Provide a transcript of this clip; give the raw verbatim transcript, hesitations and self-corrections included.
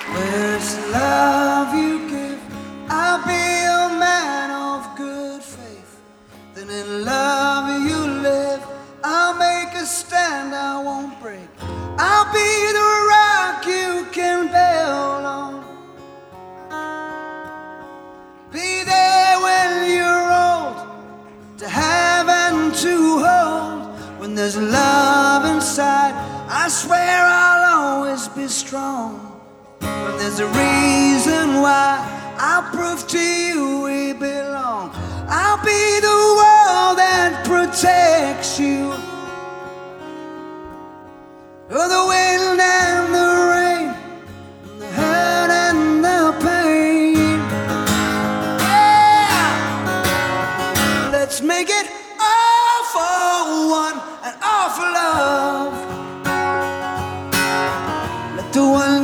Where it's love you give, I'll be a man of good faith. Then in love you live, I'll make a stand I won't break. I'll be the rock you can build on. Be there when you're old, to have and to hold. When there's love inside, I swear I'll always be strong. When there's a reason why, I'll prove to you we belong. I'll be the wall that protects you. Oh, the wind and